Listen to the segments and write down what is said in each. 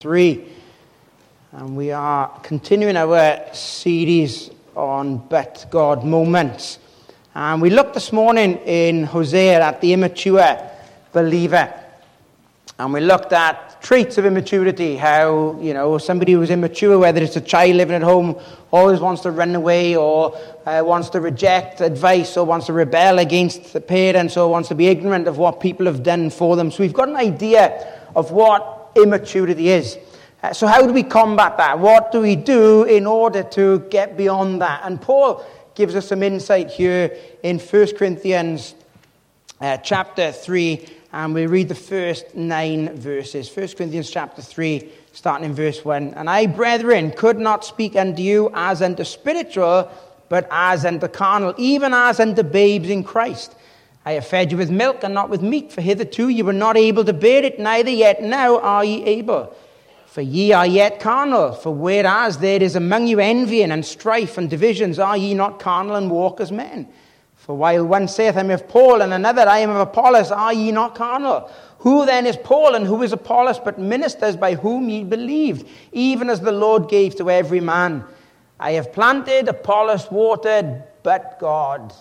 3, and we are continuing our series on But God moments. And we looked this morning in Hosea at the immature believer, and we looked at traits of immaturity, how, somebody who's immature, whether it's a child living at home, always wants to run away, or wants to reject advice, or wants to rebel against the parents, or wants to be ignorant of what people have done for them. So we've got an idea of what immaturity is. So how do we combat that? What do we do in order to get beyond that? And Paul gives us some insight here in 1 Corinthians chapter 3, and we read the first 9 verses. 1 Corinthians chapter 3, starting in verse 1. And I, brethren, could not speak unto you as unto spiritual, but as unto carnal, even as unto babes in Christ. I have fed you with milk and not with meat, for hitherto you were not able to bear it, neither yet now are ye able. For ye are yet carnal, for whereas there is among you envying and strife and divisions, are ye not carnal and walk as men? For while one saith, I am of Paul, and another, I am of Apollos, are ye not carnal? Who then is Paul, and who is Apollos, but ministers by whom ye believed, even as the Lord gave to every man? I have planted, Apollos watered, but God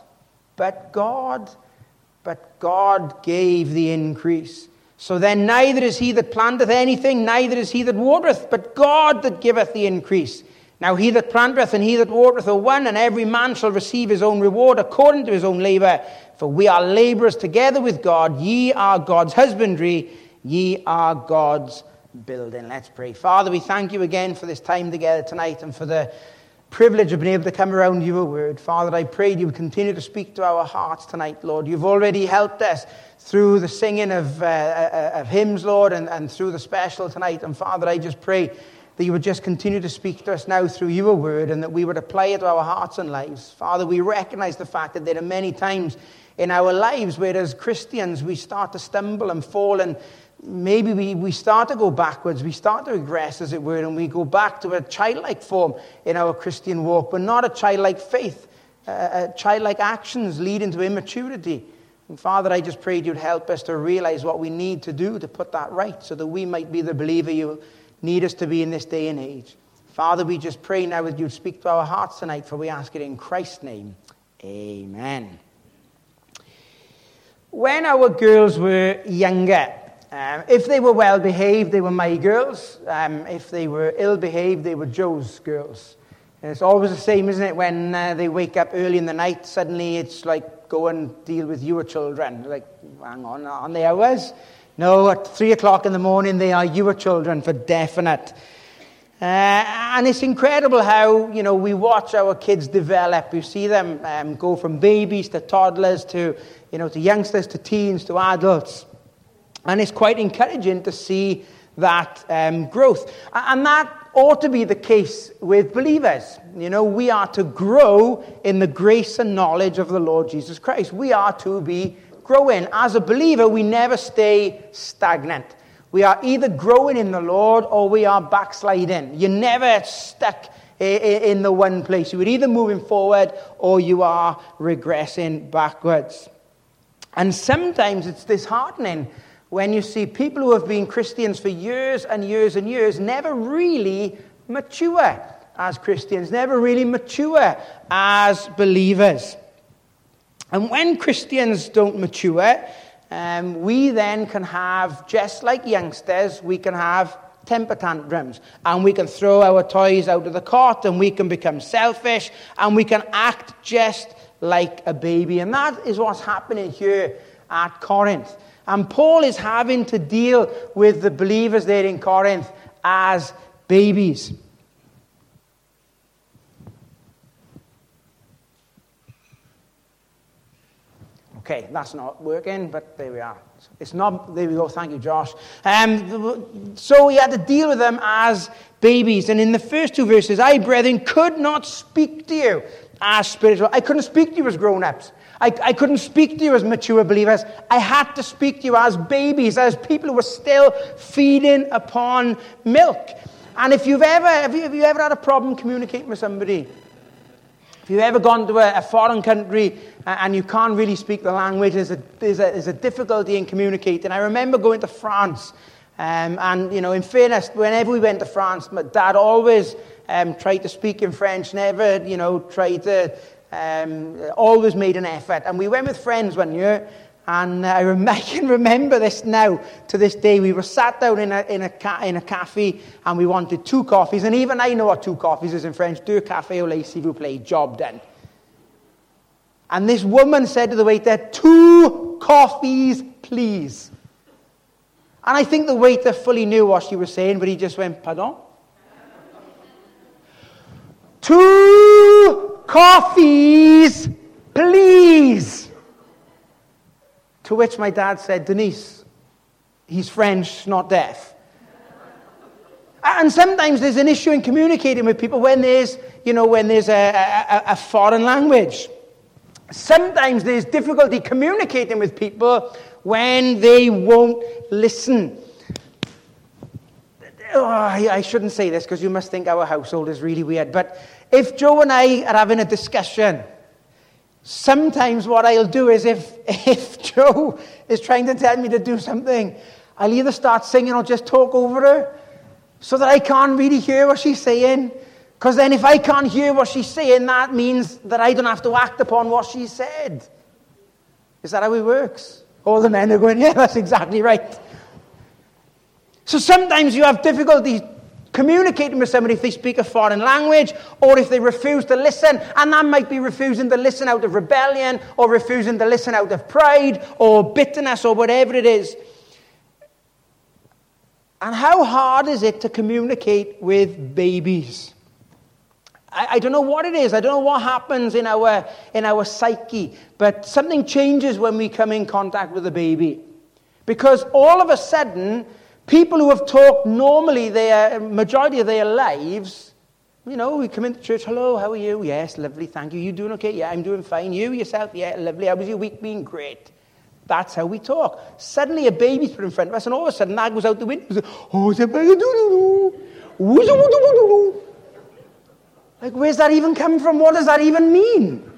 gave the increase. So then neither is he that planteth anything, neither is he that watereth, but God that giveth the increase. Now he that planteth and he that watereth are one, and every man shall receive his own reward according to his own labour. For we are labourers together with God. Ye are God's husbandry, ye are God's building. Let's pray. Father, we thank you again for this time together tonight, and for the privilege of being able to come around your word. Father, I pray you would continue to speak to our hearts tonight, Lord. You've already helped us through the singing of hymns, Lord, and through the special tonight. And Father, I just pray that you would just continue to speak to us now through your word, and that we would apply it to our hearts and lives. Father, we recognize the fact that there are many times in our lives where as Christians we start to stumble and fall, and maybe we start to go backwards, we start to regress, as it were, and we go back to a childlike form in our Christian walk, but not a childlike faith. Childlike actions lead into immaturity. And Father, I just prayed you'd help us to realize what we need to do to put that right, so that we might be the believer you need us to be in this day and age. Father, we just pray now that you'd speak to our hearts tonight, for we ask it in Christ's name. Amen. When our girls were younger, if they were well behaved, they were my girls. If they were ill behaved, they were Joe's girls. And it's always the same, isn't it? When they wake up early in the night, suddenly it's like, go and deal with your children. Like, hang on the hours? No, at 3 o'clock in the morning, they are your children for definite. And it's incredible how, we watch our kids develop. You see them go from babies to toddlers to youngsters to teens to adults. And it's quite encouraging to see that growth. And that ought to be the case with believers. We are to grow in the grace and knowledge of the Lord Jesus Christ. We are to be growing. As a believer, we never stay stagnant. We are either growing in the Lord or we are backsliding. You're never stuck in the one place. You're either moving forward or you are regressing backwards. And sometimes it's disheartening when you see people who have been Christians for years and years and years never really mature as Christians, never really mature as believers. And when Christians don't mature, we then can have, just like youngsters, we can have temper tantrums, and we can throw our toys out of the cot, and we can become selfish, and we can act just like a baby. And that is what's happening here at Corinth. And Paul is having to deal with the believers there in Corinth as babies. Okay, that's not working, but there we are. It's not, there we go, thank you, Josh. So he had to deal with them as babies. And in the first 2 verses, I, brethren, could not speak to you as spiritual. I couldn't speak to you as grown-ups. I couldn't speak to you as mature believers. I had to speak to you as babies, as people who were still feeding upon milk. And if have you ever had a problem communicating with somebody? If you've ever gone to a foreign country and you can't really speak the language, there's a difficulty in communicating. I remember going to France And, in fairness, whenever we went to France, my dad always tried to speak in French, never, tried to, always made an effort. And we went with friends one year, and I can remember this now to this day. We were sat down in a cafe, and we wanted 2 coffees. And even I know what 2 coffees is in French. 2 cafés au lait, s'il vous plaît, job done. And this woman said to the waiter, 2 coffees, please. And I think the waiter fully knew what she was saying, but he just went, pardon? 2 coffees, please. To which my dad said, Denise, he's French, not deaf. And sometimes there's an issue in communicating with people when there's a foreign language. Sometimes there's difficulty communicating with people when they won't listen. Oh, I shouldn't say this because you must think our household is really weird. But if Joe and I are having a discussion, sometimes what I'll do is if Joe is trying to tell me to do something, I'll either start singing or just talk over her so that I can't really hear what she's saying. Because then if I can't hear what she's saying, that means that I don't have to act upon what she said. Is that how it works? All the men are going, yeah, that's exactly right. So sometimes you have difficulty communicating with somebody if they speak a foreign language or if they refuse to listen. And that might be refusing to listen out of rebellion or refusing to listen out of pride or bitterness or whatever it is. And how hard is it to communicate with babies? I don't know what it is. I don't know what happens in our psyche. But something changes when we come in contact with a baby. Because all of a sudden, people who have talked normally their majority of their lives, we come into church, hello, how are you? Yes, lovely, thank you. You doing okay? Yeah, I'm doing fine. You, yourself? Yeah, lovely. How was your week been? Great. That's how we talk. Suddenly a baby's put in front of us, and all of a sudden that goes out the window. Like, where's that even come from? What does that even mean?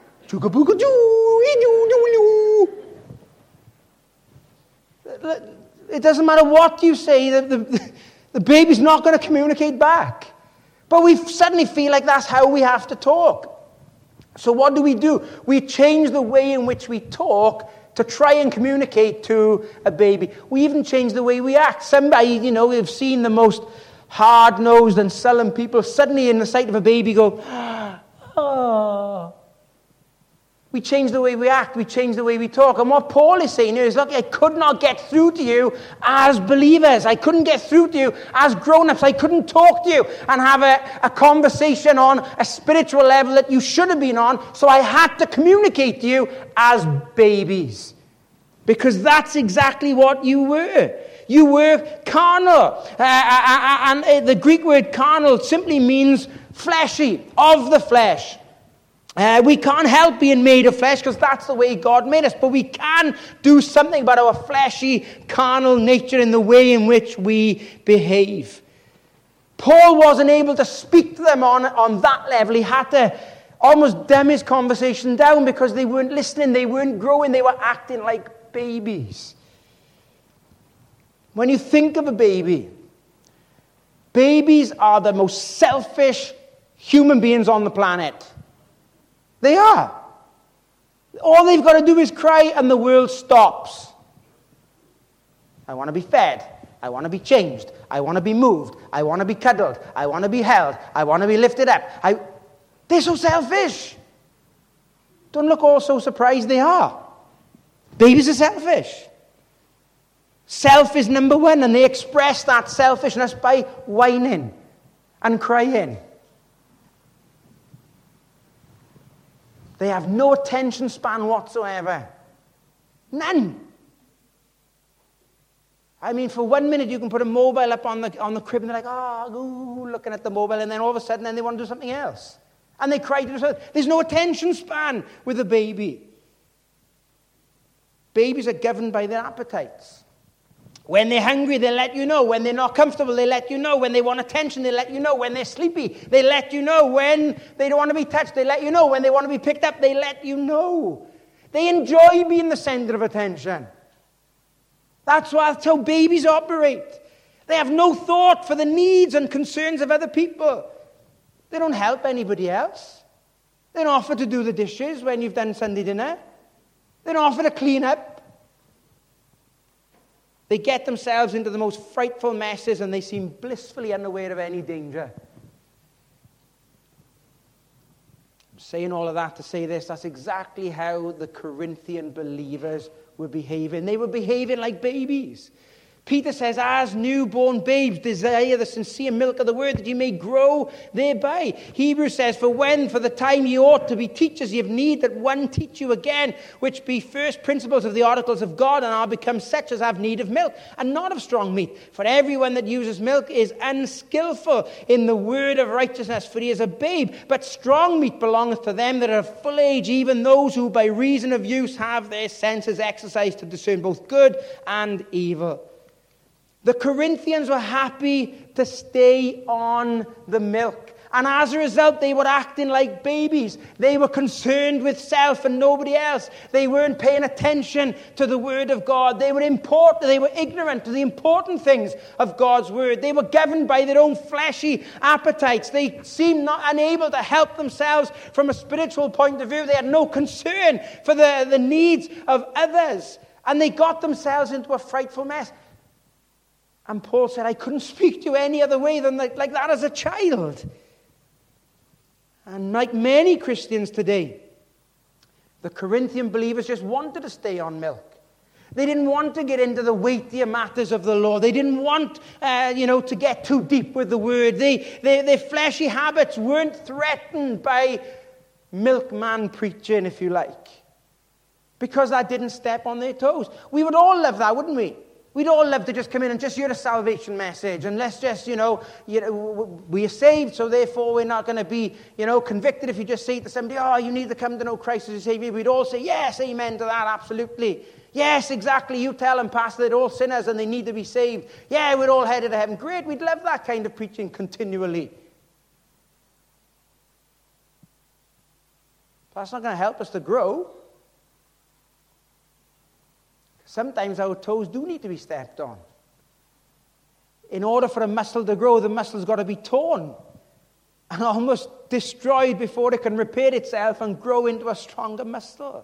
It doesn't matter what you say, the baby's not going to communicate back. But we suddenly feel like that's how we have to talk. So what do? We change the way in which we talk to try and communicate to a baby. We even change the way we act. Somebody, we've seen the most hard-nosed and sullen people suddenly in the sight of a baby go, oh. We change the way we act. We change the way we talk. And what Paul is saying here is, look, I could not get through to you as believers. I couldn't get through to you as grown-ups. I couldn't talk to you and have a conversation on a spiritual level that you should have been on. So I had to communicate to you as babies. Because that's exactly what you were. You were carnal. And the Greek word carnal simply means fleshy, of the flesh. We can't help being made of flesh because that's the way God made us. But we can do something about our fleshy, carnal nature in the way in which we behave. Paul wasn't able to speak to them on that level. He had to almost dumb his conversation down because they weren't listening, they weren't growing, they were acting like babies. When you think of a baby, babies are the most selfish human beings on the planet. They are. All they've got to do is cry and the world stops. I want to be fed. I want to be changed. I want to be moved. I want to be cuddled. I want to be held. I want to be lifted up. They're so selfish. Don't look all so surprised they are. Babies are selfish. Self is number one, and they express that selfishness by whining and crying. They have no attention span whatsoever. None. I mean, for 1 minute you can put a mobile up on the crib and they're like, looking at the mobile, and then all of a sudden they want to do something else. And they cry to themselves. There's no attention span with a baby. Babies are governed by their appetites. When they're hungry, they let you know. When they're not comfortable, they let you know. When they want attention, they let you know. When they're sleepy, they let you know. When they don't want to be touched, they let you know. When they want to be picked up, they let you know. They enjoy being the center of attention. That's how babies operate. They have no thought for the needs and concerns of other people. They don't help anybody else. They don't offer to do the dishes when you've done Sunday dinner. They don't offer to clean up. They get themselves into the most frightful messes and they seem blissfully unaware of any danger. I'm saying all of that to say this. That's exactly how the Corinthian believers were behaving. They were behaving like babies. Peter says, as newborn babes desire the sincere milk of the word that ye may grow thereby. Hebrews says, for the time ye ought to be teachers, ye have need that one teach you again, which be first principles of the oracles of God, and are become such as have need of milk, and not of strong meat. For everyone that uses milk is unskillful in the word of righteousness, for he is a babe. But strong meat belongeth to them that are of full age, even those who by reason of use have their senses exercised to discern both good and evil. The Corinthians were happy to stay on the milk. And as a result, they were acting like babies. They were concerned with self and nobody else. They weren't paying attention to the word of God. They were ignorant to the important things of God's word. They were governed by their own fleshy appetites. They seemed unable to help themselves from a spiritual point of view. They had no concern for the needs of others. And they got themselves into a frightful mess. And Paul said, I couldn't speak to you any other way than like that as a child. And like many Christians today, the Corinthian believers just wanted to stay on milk. They didn't want to get into the weightier matters of the law. They didn't want, to get too deep with the word. Their fleshy habits weren't threatened by milkman preaching, if you like, because that didn't step on their toes. We would all love that, wouldn't we? We'd all love to just come in and just hear a salvation message, and let's just, we are saved, so therefore we're not going to be, convicted if you just say to somebody, oh, you need to come to know Christ as your Savior. We'd all say, yes, amen to that, absolutely. Yes, exactly, you tell them, Pastor, they're all sinners and they need to be saved. Yeah, we're all headed to heaven. Great, we'd love that kind of preaching continually. But that's not going to help us to grow. Sometimes our toes do need to be stepped on. In order for a muscle to grow, the muscle's got to be torn and almost destroyed before it can repair itself and grow into a stronger muscle.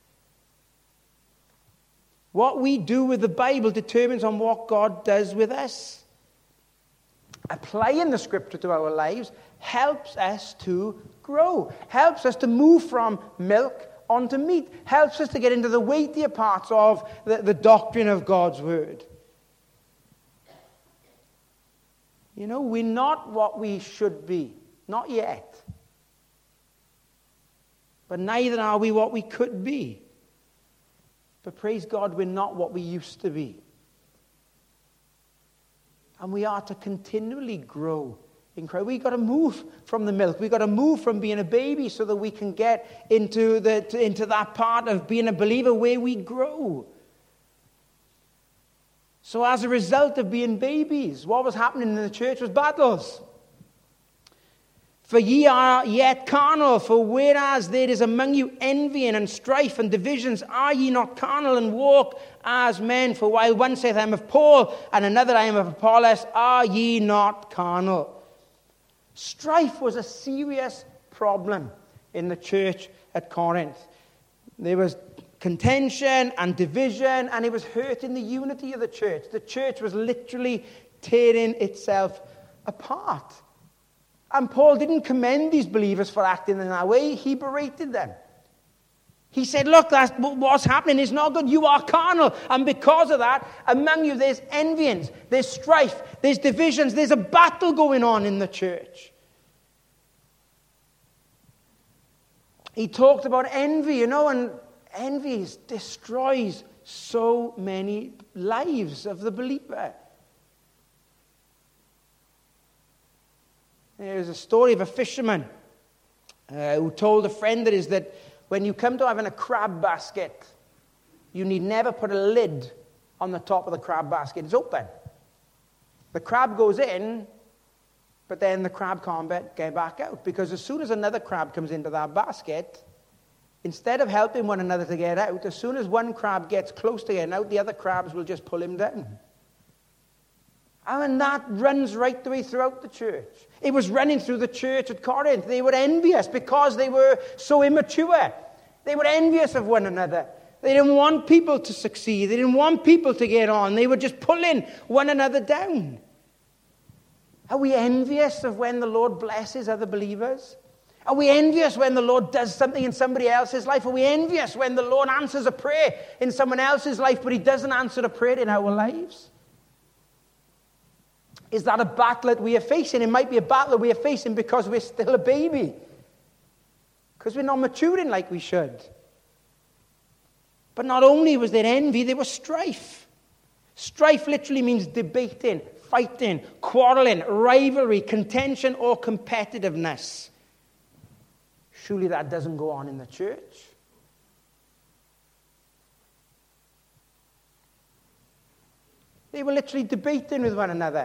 What we do with the Bible determines on what God does with us. Applying the Scripture to our lives helps us to grow, helps us to move from milk onto meat, helps us to get into the weightier parts of the doctrine of God's word. We're not what we should be. Not yet. But neither are we what we could be. But praise God, we're not what we used to be. And we are to continually grow in Christ. We've got to move from the milk. We've got to move from being a baby so that we can get into that part of being a believer where we grow. So as a result of being babies, what was happening in the church was battles. For ye are yet carnal, for whereas there is among you envying and strife and divisions, are ye not carnal and walk as men? For while one saith, I am of Paul, and another, I am of Apollos, are ye not carnal? Strife was a serious problem in the church at Corinth. There was contention and division, and it was hurting the unity of the church. The church was literally tearing itself apart. And Paul didn't commend these believers for acting in that way. He berated them. He said, look, that's what's happening is not good. You are carnal. And because of that, among you there's envyings, there's strife, there's divisions, there's a battle going on in the church. He talked about envy, and envy destroys so many lives of the believer. There's a story of a fisherman who told a friend of his that when you come to having a crab basket, you need never put a lid on the top of the crab basket. It's open. The crab goes in, but then the crab can't get back out, because as soon as another crab comes into that basket, Instead of helping one another to get out, as soon as one crab gets close to getting out, the other crabs will just pull him down. And that runs right the way throughout the church. It was running through the church at Corinth. They were envious because they were so immature. They were envious of one another. They didn't want people to succeed. They didn't want people to get on. They were just pulling one another down. Are we envious of when the Lord blesses other believers? Are we envious when the Lord does something in somebody else's life? Are we envious when the Lord answers a prayer in someone else's life, but he doesn't answer a prayer in our lives? Is that a battle that we are facing? It might be a battle that we are facing because we're still a baby. Because we're not maturing like we should. But not only was there envy, there was strife. Strife literally means debating, fighting, quarreling, rivalry, contention, or competitiveness. Surely that doesn't go on in the church. They were literally debating with one another.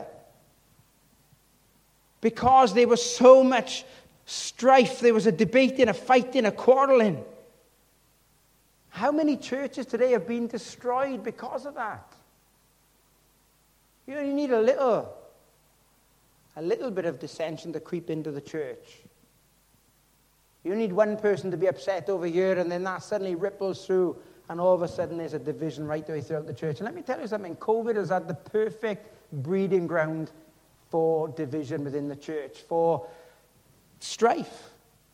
Because there was so much strife, there was a debating, a fighting, a quarreling. How many churches today have been destroyed because of that? You only need a little bit of dissension to creep into the church. You need one person to be upset over here, and then that suddenly ripples through, and all of a sudden there's a division right the way throughout the church. And let me tell you something, COVID has had the perfect breeding ground for division within the church, for strife.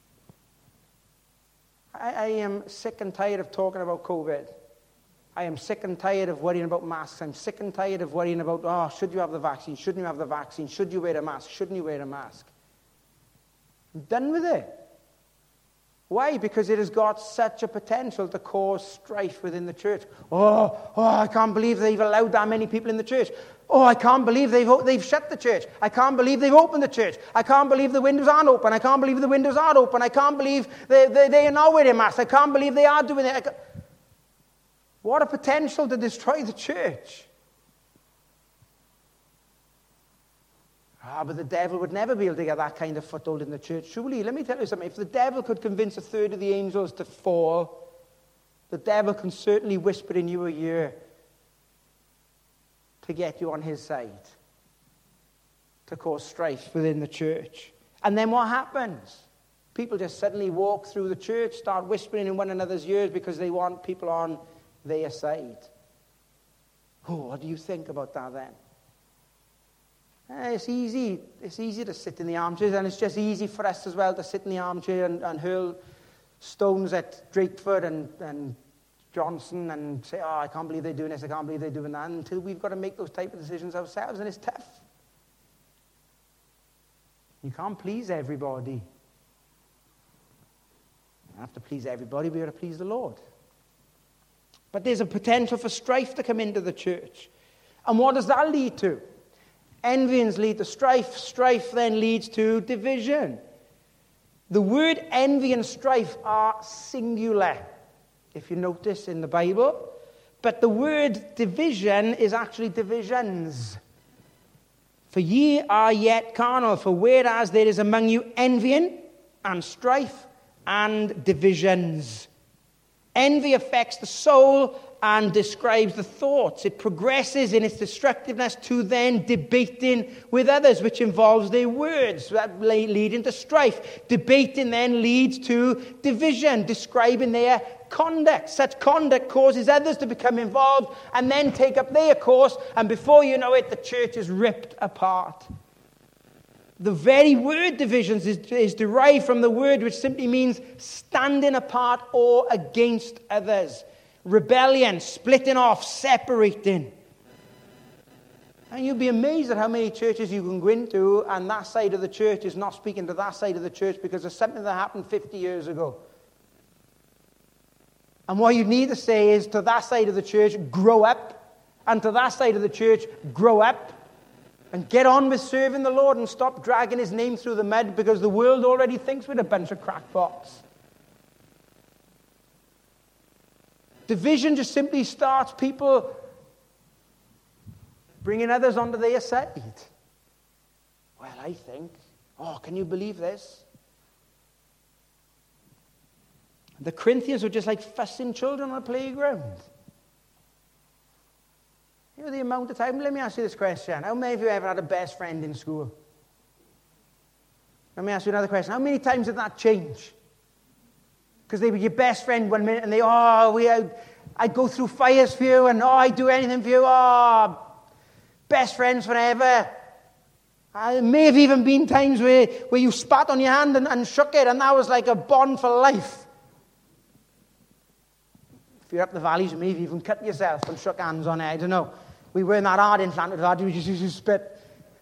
I am sick and tired of talking about COVID. I am sick and tired of worrying about masks. I'm sick and tired of worrying about, should you have the vaccine? Shouldn't you have the vaccine? Should you wear a mask? Shouldn't you wear a mask? I'm done with it. Why? Because it has got such a potential to cause strife within the church. I can't believe they've allowed that many people in the church. I can't believe they've shut the church. I can't believe they've opened the church. I can't believe the windows aren't open. I can't believe the windows are open. I can't believe they are not wearing masks. I can't believe they are doing it. What a potential to destroy the church. But the devil would never be able to get that kind of foothold in the church. Surely, let me tell you something. If the devil could convince a third of the angels to fall, the devil can certainly whisper in your ear to get you on his side, to cause strife within the church. And then what happens? People just suddenly walk through the church, start whispering in one another's ears because they want people on their side. What do you think about that then? It's easy to sit in the armchairs, and it's just easy for us as well to sit in the armchair and hurl stones at Drakeford and Johnson and say, I can't believe they're doing this, I can't believe they're doing that, until we've got to make those type of decisions ourselves, and it's tough. You can't please everybody. You don't have to please everybody, we got to please the Lord. But there's a potential for strife to come into the church. And what does that lead to? Envyings lead to strife. Strife then leads to division. The word envy and strife are singular, if you notice in the Bible. But the word division is actually divisions. For ye are yet carnal, for whereas there is among you envying and strife and divisions. Envy affects the soul and describes the thoughts. It progresses in its destructiveness to then debating with others, which involves their words, that leading to strife. Debating then leads to division, describing their conduct. Such conduct causes others to become involved and then take up their course, and before you know it, the church is ripped apart. The very word divisions is derived from the word which simply means standing apart or against others. Rebellion, splitting off, separating. And you'll be amazed at how many churches you can go into and that side of the church is not speaking to that side of the church because of something that happened 50 years ago. And what you need to say is to that side of the church, grow up. And to that side of the church, grow up. And get on with serving the Lord and stop dragging his name through the mud because the world already thinks we're a bunch of crackpots. Division just simply starts people bringing others onto their side. Well, I think, can you believe this? The Corinthians were just like fussing children on a playground. You know the amount of time, let me ask you this question. How many of you ever had a best friend in school? Let me ask you another question. How many times did that change? Because they were your best friend one minute and I'd go through fires for you and I'd do anything for you. Best friends forever. There may have even been times where you spat on your hand and shook it and that was like a bond for life. If you're up the valleys, you may have even cut yourself and shook hands on it. I don't know. We weren't that hard in Llanrwyd, we just used to spit.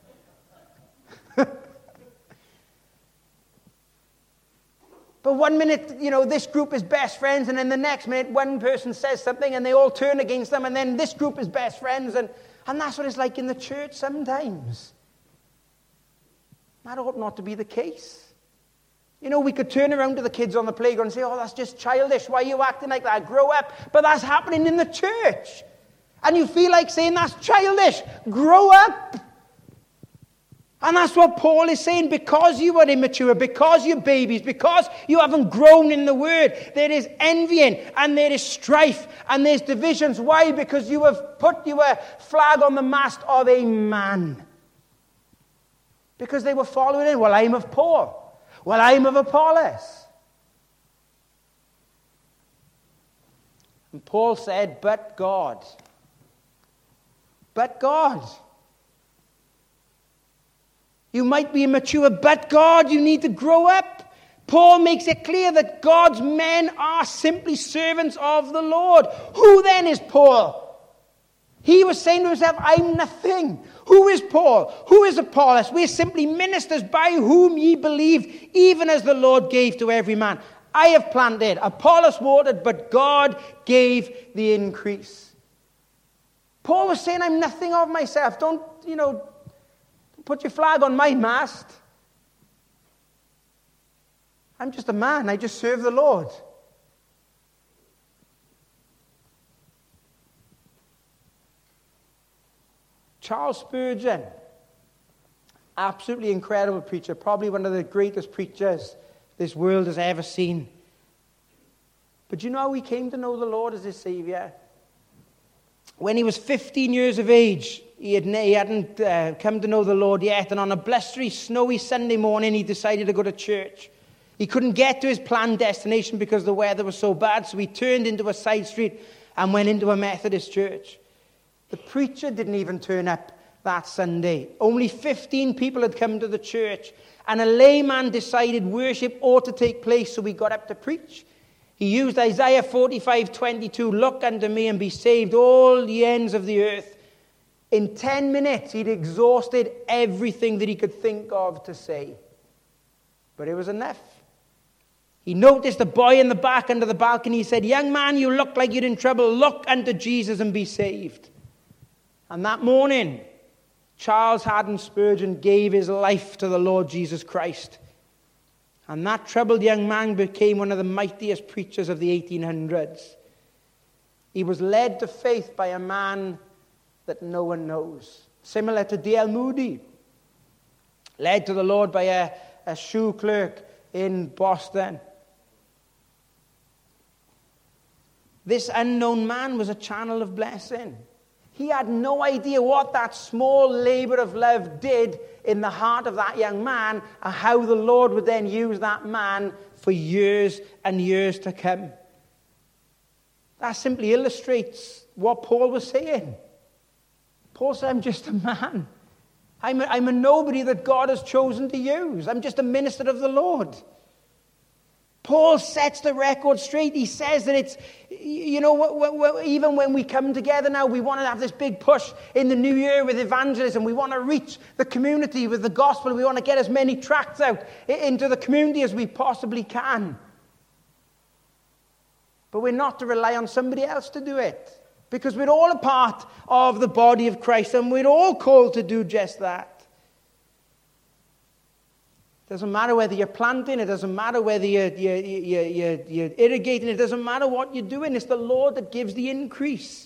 But one minute, this group is best friends, and then the next minute, one person says something, and they all turn against them, and then this group is best friends, and that's what it's like in the church sometimes. That ought not to be the case. We could turn around to the kids on the playground and say, oh, that's just childish. Why are you acting like that? Grow up. But that's happening in the church. And you feel like saying, that's childish. Grow up. And that's what Paul is saying. Because you are immature, because you're babies, because you haven't grown in the word, there is envying and there is strife and there's divisions. Why? Because you have put your flag on the mast of a man. Because they were following in. Well, I'm of Paul. Well, I'm of Apollos. And Paul said, but God. But God. You might be immature, but God, you need to grow up. Paul makes it clear that God's men are simply servants of the Lord. Who then is Paul? He was saying to himself, I'm nothing. Who is Paul? Who is Apollos? We are simply ministers by whom ye believed, even as the Lord gave to every man. I have planted, Apollos watered, but God gave the increase. Paul was saying, I'm nothing of myself. Don't put your flag on my mast. I'm just a man. I just serve the Lord. Charles Spurgeon, absolutely incredible preacher, probably one of the greatest preachers this world has ever seen. But you know how he came to know the Lord as his Savior? When he was 15 years of age, he hadn't come to know the Lord yet, and on a blustery, snowy Sunday morning, he decided to go to church. He couldn't get to his planned destination because the weather was so bad, so he turned into a side street and went into a Methodist church. The preacher didn't even turn up that Sunday. Only 15 people had come to the church, and a layman decided worship ought to take place, so he got up to preach. He used Isaiah 45:22, look unto me and be saved, all the ends of the earth. In 10 minutes, he'd exhausted everything that he could think of to say. But it was enough. He noticed a boy in the back under the balcony. He said, young man, you look like you're in trouble. Look unto Jesus and be saved. And that morning, Charles Haddon Spurgeon gave his life to the Lord Jesus Christ. And that troubled young man became one of the mightiest preachers of the 1800s. He was led to faith by a man that no one knows. Similar to D.L. Moody. Led to the Lord by a shoe clerk in Boston. This unknown man was a channel of blessing. He had no idea what that small labor of love did in the heart of that young man, and how the Lord would then use that man for years and years to come. That simply illustrates what Paul was saying. Paul said, I'm just a man. I'm a nobody that God has chosen to use. I'm just a minister of the Lord. Paul sets the record straight. He says that it's, even when we come together now, we want to have this big push in the new year with evangelism. We want to reach the community with the gospel. We want to get as many tracts out into the community as we possibly can. But we're not to rely on somebody else to do it. Because we're all a part of the body of Christ, and we're all called to do just that. It doesn't matter whether you're planting, it doesn't matter whether you're irrigating, it doesn't matter what you're doing. It's the Lord that gives the increase.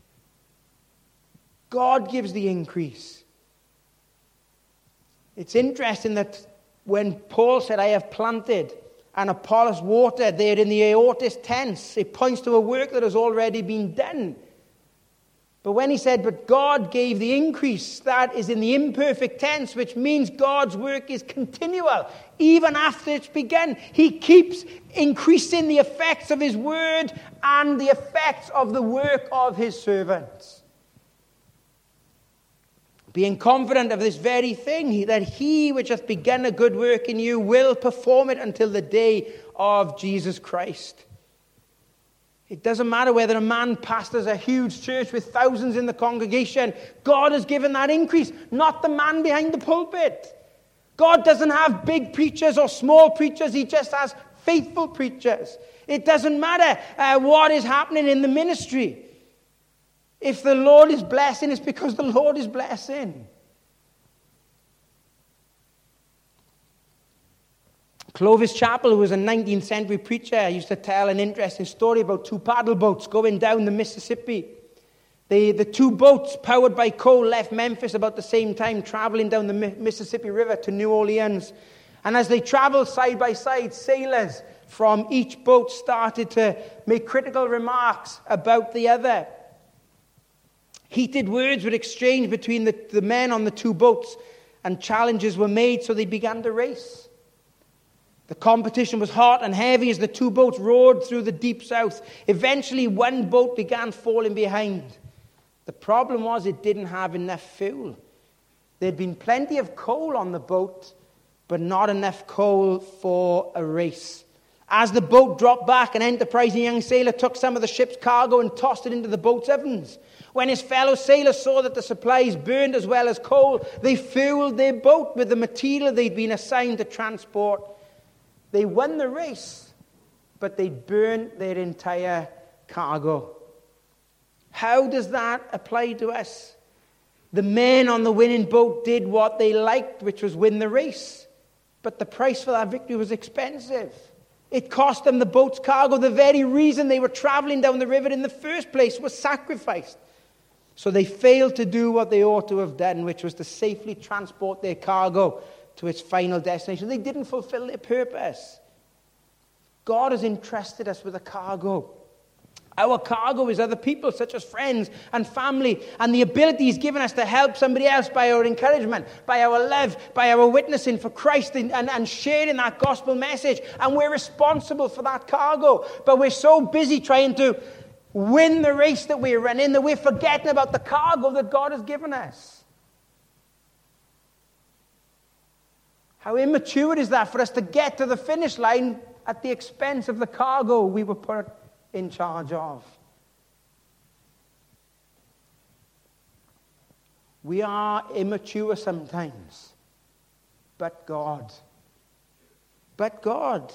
God gives the increase. It's interesting that when Paul said, I have planted, and Apollos watered. They're in the aorist tense. It points to a work that has already been done. But when he said, but God gave the increase, that is in the imperfect tense, which means God's work is continual. Even after it's begun, he keeps increasing the effects of his word and the effects of the work of his servants. Being confident of this very thing, that he which hath begun a good work in you will perform it until the day of Jesus Christ. It doesn't matter whether a man pastors a huge church with thousands in the congregation. God has given that increase, not the man behind the pulpit. God doesn't have big preachers or small preachers. He just has faithful preachers. It doesn't matter what is happening in the ministry. If the Lord is blessing, it's because the Lord is blessing. Clovis Chappell, who was a 19th century preacher, used to tell an interesting story about two paddle boats going down the Mississippi. The two boats, powered by coal, left Memphis about the same time, traveling down the Mississippi River to New Orleans. And as they traveled side by side, sailors from each boat started to make critical remarks about the other. Heated words were exchanged between the men on the two boats, and challenges were made, so they began to race. The competition was hot and heavy as the two boats roared through the deep south. Eventually, one boat began falling behind. The problem was it didn't have enough fuel. There'd been plenty of coal on the boat, but not enough coal for a race. As the boat dropped back, an enterprising young sailor took some of the ship's cargo and tossed it into the boat's ovens. When his fellow sailors saw that the supplies burned as well as coal, they fueled their boat with the material they'd been assigned to transport. They won the race, but they burned their entire cargo. How does that apply to us? The men on the winning boat did what they liked, which was win the race. But the price for that victory was expensive. It cost them the boat's cargo. The very reason they were traveling down the river in the first place was sacrificed. So they failed to do what they ought to have done, which was to safely transport their cargo to its final destination. They didn't fulfill their purpose. God has entrusted us with a cargo. Our cargo is other people, such as friends and family, and the ability He's given us to help somebody else by our encouragement, by our love, by our witnessing for Christ and sharing that gospel message. And we're responsible for that cargo. But we're so busy trying to win the race that we're running that we're forgetting about the cargo that God has given us. How immature is that for us to get to the finish line at the expense of the cargo we were put in charge of? We are immature sometimes, but God. But God.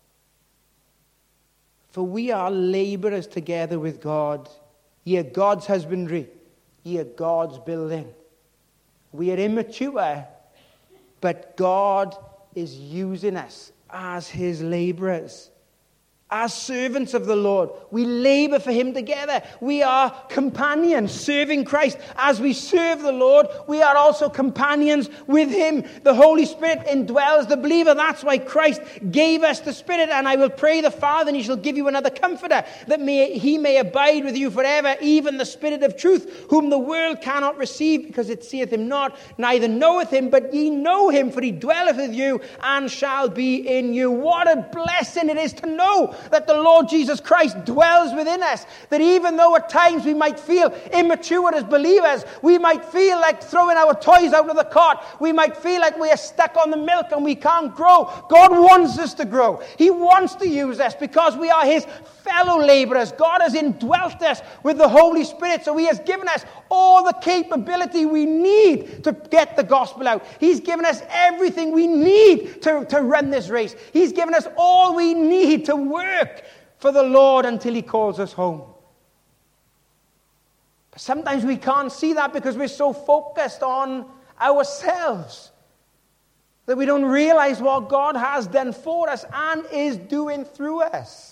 For we are laborers together with God. Ye are God's husbandry. Ye are God's building. We are immature, but God is using us as His laborers. As servants of the Lord, we labor for Him together. We are companions serving Christ. As we serve the Lord, we are also companions with Him. The Holy Spirit indwells the believer. That's why Christ gave us the Spirit. And I will pray the Father, and He shall give you another comforter, that He may abide with you forever, even the Spirit of truth, whom the world cannot receive, because it seeth Him not, neither knoweth Him, but ye know Him, for He dwelleth with you, and shall be in you. What a blessing it is to know that the Lord Jesus Christ dwells within us. That even though at times we might feel immature as believers, we might feel like throwing our toys out of the cart, we might feel like we are stuck on the milk and we can't grow. God wants us to grow. He wants to use us because we are His fellow laborers. God has indwelt us with the Holy Spirit, so He has given us all the capability we need to get the gospel out. He's given us everything we need to run this race. He's given us all we need to work for the Lord until He calls us home. But sometimes we can't see that because we're so focused on ourselves that we don't realize what God has done for us and is doing through us.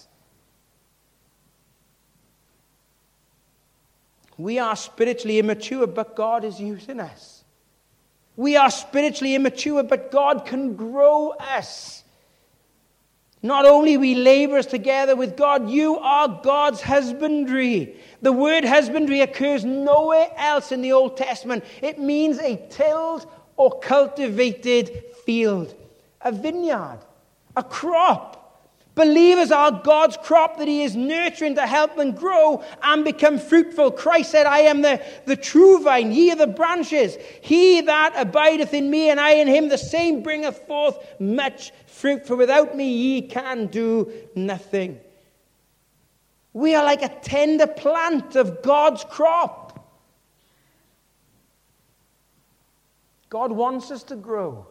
We are spiritually immature, but God is using us. We are spiritually immature, but God can grow us. Not only we laborers together with God, you are God's husbandry. The word husbandry occurs nowhere else in the Old Testament. It means a tilled or cultivated field, a vineyard, a crop. Believers are God's crop that he is nurturing to help them grow and become fruitful. Christ said, I am the true vine, ye are the branches. He that abideth in me and I in him, the same bringeth forth much fruit. For without me ye can do nothing. We are like a tender plant of God's crop. God wants us to grow.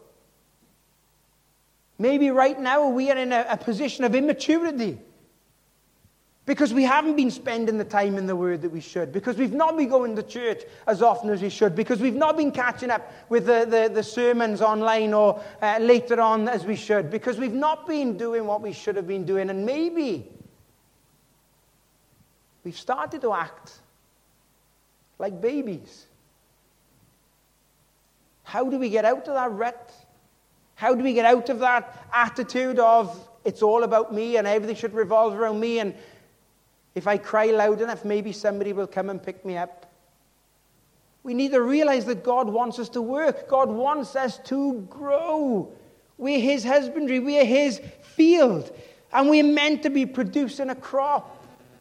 Maybe right now we are in a position of immaturity because we haven't been spending the time in the Word that we should, because we've not been going to church as often as we should, because we've not been catching up with the sermons online or later on as we should, because we've not been doing what we should have been doing, and maybe we've started to act like babies. How do we get out of that rut? How do we get out of that attitude of it's all about me and everything should revolve around me, and if I cry loud enough, maybe somebody will come and pick me up? We need to realize that God wants us to work. God wants us to grow. We're his husbandry. We are his field. And we're meant to be producing a crop.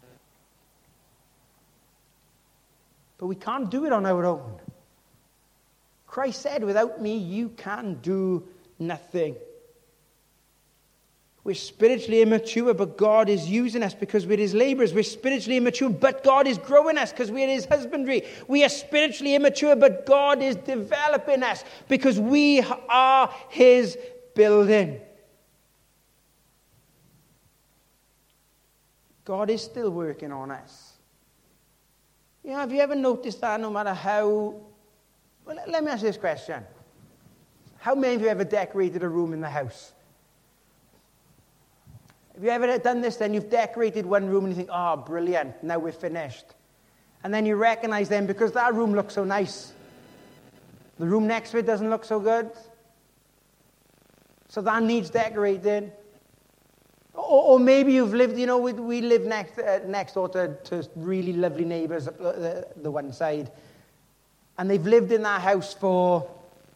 But we can't do it on our own. Christ said, without me, you can do nothing. We're spiritually immature, but God is using us because we're his laborers. We're spiritually immature, but God is growing us because we're his husbandry. We are spiritually immature, but God is developing us because we are his building. God is still working on us. You know, have you ever noticed that no matter how... Well, let me ask you this question. How many of you ever decorated a room in the house? Have you ever done this? Then you've decorated one room and you think, oh, brilliant, now we're finished. And then you recognize then, because that room looks so nice, the room next to it doesn't look so good. So that needs decorating. Or maybe you've lived, you know, we live next door to really lovely neighbors up the one side. And they've lived in that house for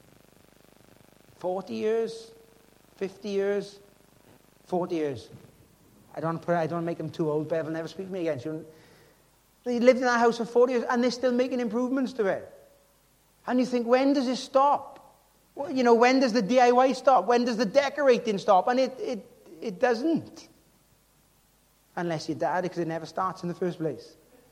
40 years, 50 years, 40 years. I don't make them too old, but they'll never speak to me again. They lived in that house for 40 years, and they're still making improvements to it. And you think, when does it stop? Well, you know, when does the DIY stop? When does the decorating stop? And it doesn't. Unless you're dad, because it never starts in the first place.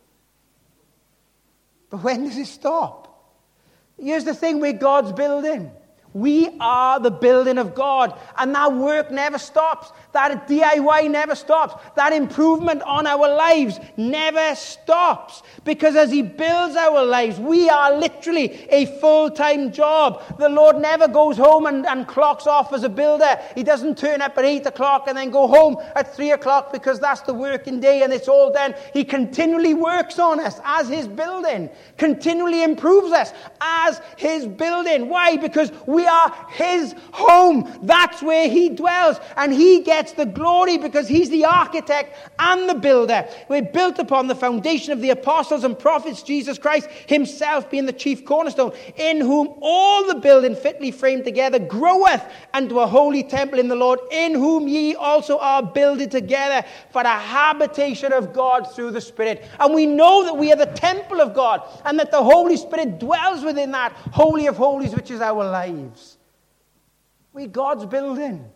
But when does it stop? Here's the thing, we're God's building. We are the building of God, and that work never stops. That DIY never stops. That improvement on our lives never stops. Because as he builds our lives, we are literally a full-time job. The Lord never goes home and clocks off as a builder. He doesn't turn up at 8 o'clock and then go home at 3 o'clock because that's the working day and it's all done. He continually works on us as his building. Continually improves us as his building. Why? Because we are his home. That's where he dwells. And he gets the glory because he's the architect and the builder. We're built upon the foundation of the apostles and prophets, Jesus Christ himself being the chief cornerstone, in whom all the building fitly framed together groweth unto a holy temple in the Lord, in whom ye also are builded together for the habitation of God through the Spirit. And we know that we are the temple of God and that the Holy Spirit dwells within that holy of holies, which is our lives. We're God's building.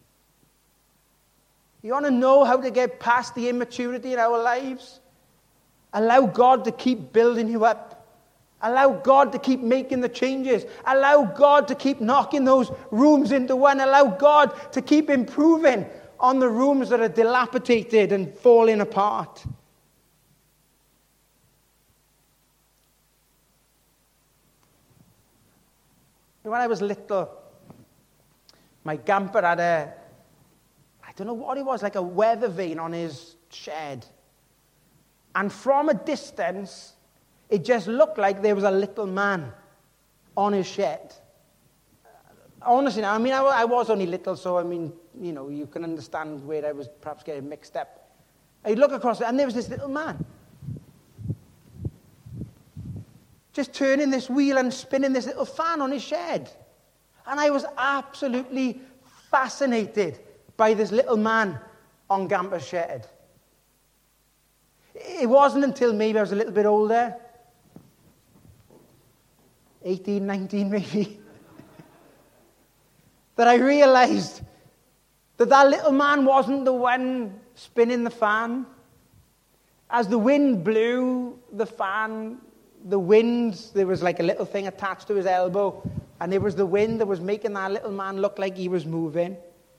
You want to know how to get past the immaturity in our lives? Allow God to keep building you up. Allow God to keep making the changes. Allow God to keep knocking those rooms into one. Allow God to keep improving on the rooms that are dilapidated and falling apart. When I was little, my grandpa had I don't know what it was, like a weather vane on his shed. And from a distance, it just looked like there was a little man on his shed. Honestly, now, I mean, I was only little, so, I mean, you know, you can understand where I was perhaps getting mixed up. I'd look across it, and there was this little man. Just turning this wheel and spinning this little fan on his shed. And I was absolutely fascinated by this little man on Gamper's shed. It wasn't until maybe I was a little bit older, 18, 19 maybe, that I realized that little man wasn't the one spinning the fan. As the wind blew the fan, the wind, there was like a little thing attached to his elbow, and it was the wind that was making that little man look like he was moving.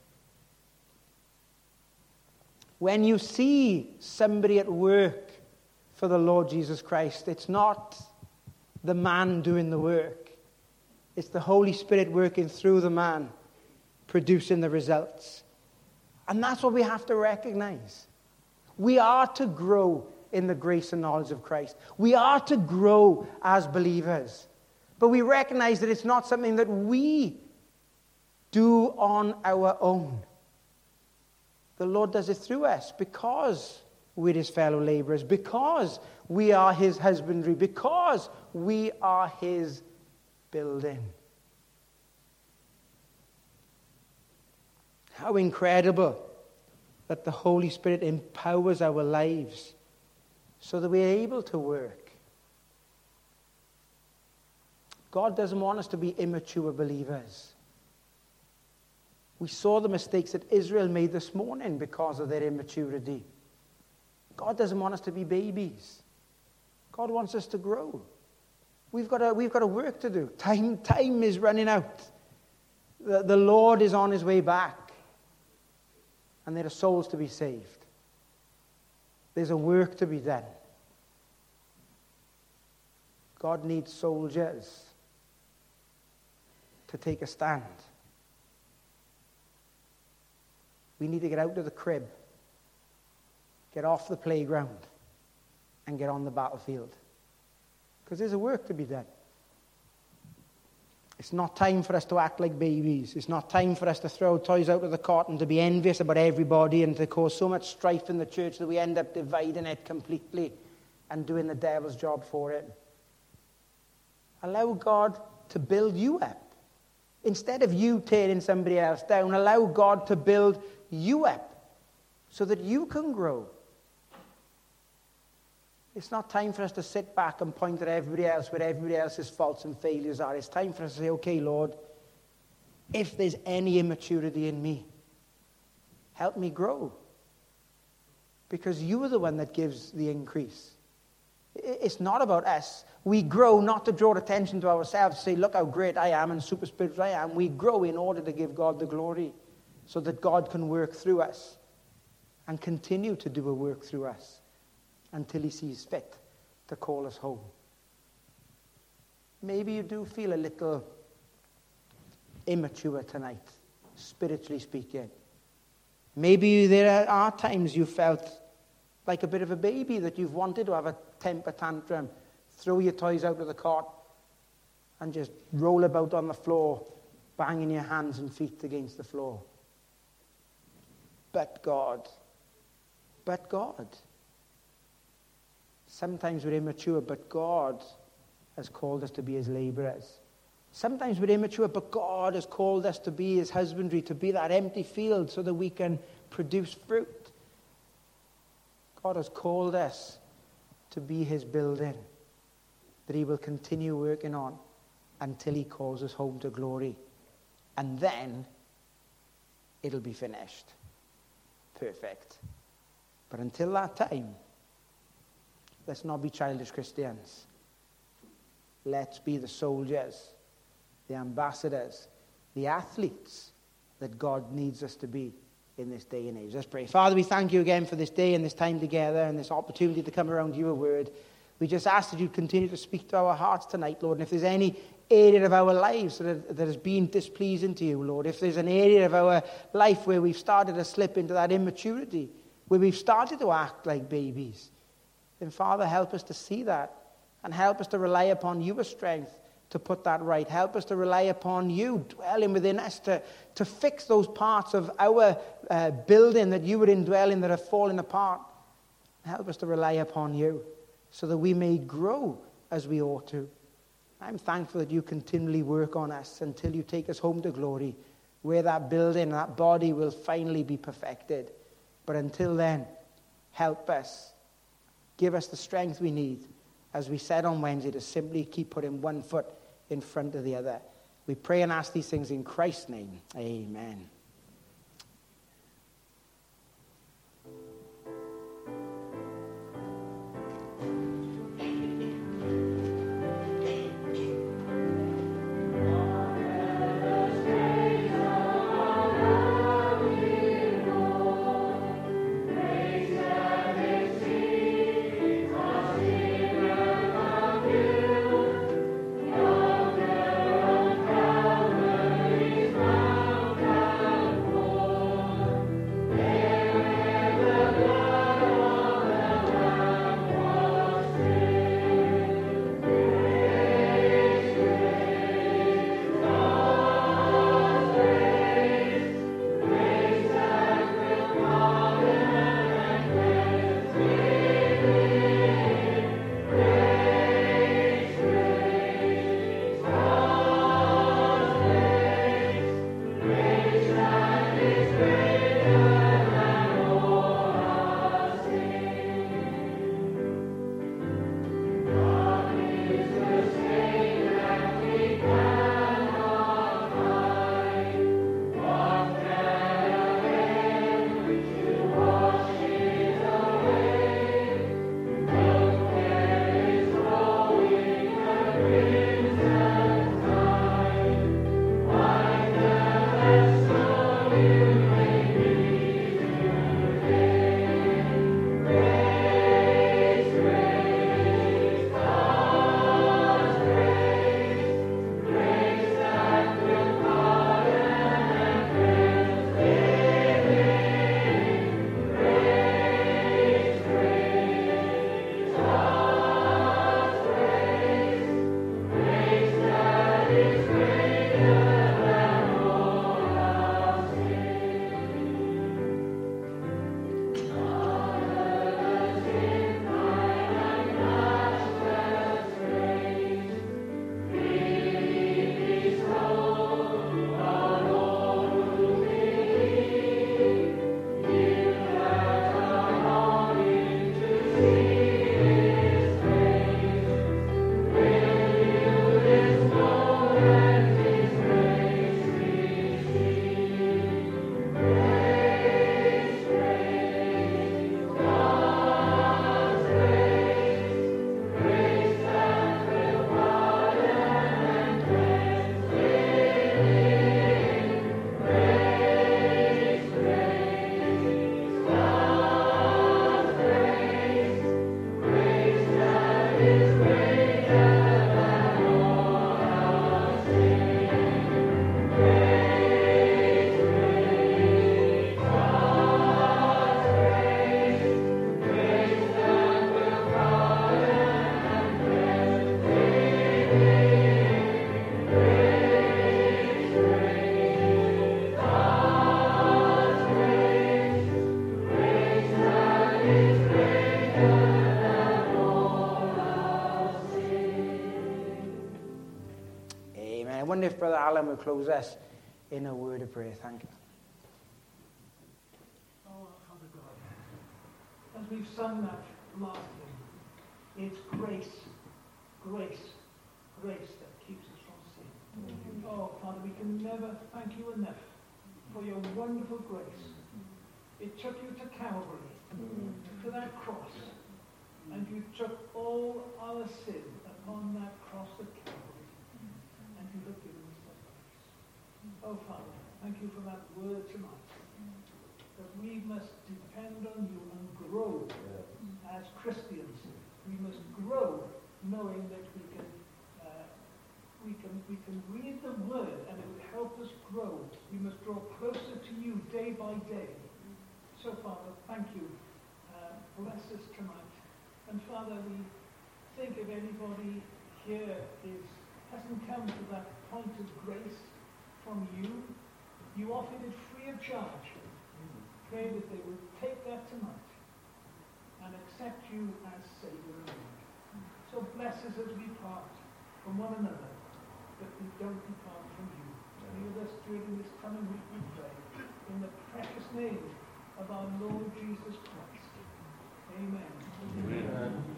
When you see somebody at work for the Lord Jesus Christ, it's not the man doing the work. It's the Holy Spirit working through the man, producing the results. And that's what we have to recognize. We are to grow in the grace and knowledge of Christ. We are to grow as believers. But we recognize that it's not something that we do on our own. The Lord does it through us because we're his fellow laborers, because we are his husbandry, because we are his building. How incredible that the Holy Spirit empowers our lives so that we're able to work. God doesn't want us to be immature believers. We saw the mistakes that Israel made this morning because of their immaturity. God doesn't want us to be babies. God wants us to grow. We've got a work to do. Time is running out. The Lord is on his way back. And there are souls to be saved. There's a work to be done. God needs soldiers to take a stand. We need to get out of the crib, get off the playground, and get on the battlefield. Because there's a work to be done. It's not time for us to act like babies. It's not time for us to throw toys out of the cart and to be envious about everybody and to cause so much strife in the church that we end up dividing it completely and doing the devil's job for it. Allow God to build you up. Instead of you tearing somebody else down, allow God to build you up so that you can grow. It's not time for us to sit back and point at everybody else where everybody else's faults and failures are. It's time for us to say, okay, Lord, if there's any immaturity in me, help me grow. Because you are the one that gives the increase. It's not about us. We grow not to draw attention to ourselves, say, look how great I am and super spiritual I am. We grow in order to give God the glory so that God can work through us and continue to do a work through us until he sees fit to call us home. Maybe you do feel a little immature tonight, spiritually speaking. Maybe there are times you felt like a bit of a baby, that you've wanted to have a temper tantrum, throw your toys out of the cart, and just roll about on the floor, banging your hands and feet against the floor. But God. Sometimes we're immature, but God has called us to be his laborers. Sometimes we're immature, but God has called us to be his husbandry, to be that empty field so that we can produce fruit. God has called us to be his building that he will continue working on until he calls us home to glory. And then it'll be finished. Perfect. But until that time, let's not be childish Christians. Let's be the soldiers, the ambassadors, the athletes that God needs us to be in this day and age. Let's pray. Father, we thank you again for this day and this time together and this opportunity to come around your word. We just ask that you continue to speak to our hearts tonight, Lord. And if there's any area of our lives that has been displeasing to you, Lord, if there's an area of our life where we've started to slip into that immaturity, where we've started to act like babies, then Father, help us to see that and help us to rely upon your strength to put that right. Help us to rely upon you dwelling within us to fix those parts of our building that you would indwell in that are falling apart. Help us to rely upon you so that we may grow as we ought to. I'm thankful that you continually work on us until you take us home to glory, where that building, that body will finally be perfected. But until then, help us. Give us the strength we need, as we said on Wednesday, to simply keep putting one foot in front of the other. We pray and ask these things in Christ's name. Amen. wonder if Brother Alan will close us in a word of prayer. Thank you. Oh, Father God, as we've sung that last hymn, it's grace, grace, grace that keeps us from sin. Oh, Father, we can never thank you enough for your wonderful grace. It took you to Calvary, to that cross, and you took all our sin upon that cross at Calvary, and you have given us that grace. Oh, Father, thank you for that word tonight, that we must depend on you and grow as Christians. We must grow knowing that we can read the word and it will help us grow. We must draw closer to you day by day. So, Father, thank you. Bless us tonight. And, Father, we think if anybody here is hasn't come to that point of grace from you, you offered it free of charge. Pray that they will take that tonight and accept you as Savior and Lord. So bless us as we part from one another, but we don't depart from you. Be with us during this coming week, we pray, in the precious name of our Lord Jesus Christ. Amen. Amen.